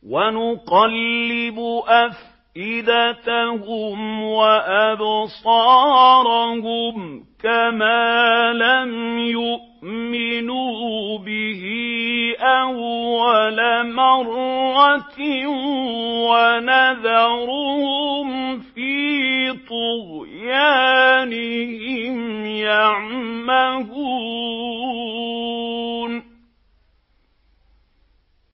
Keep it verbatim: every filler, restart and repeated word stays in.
وَنُقَلِّبُ أَفْئِدَتَهُمْ وَأَبْصَارَهُمْ كَمَا لَمْ يُؤْمِنُوا بِهِ أَوَّلَ مَرَّةٍ وَنَذَرُهُمْ فِي طُغْيَانِهِمْ يَعْمَهُونَ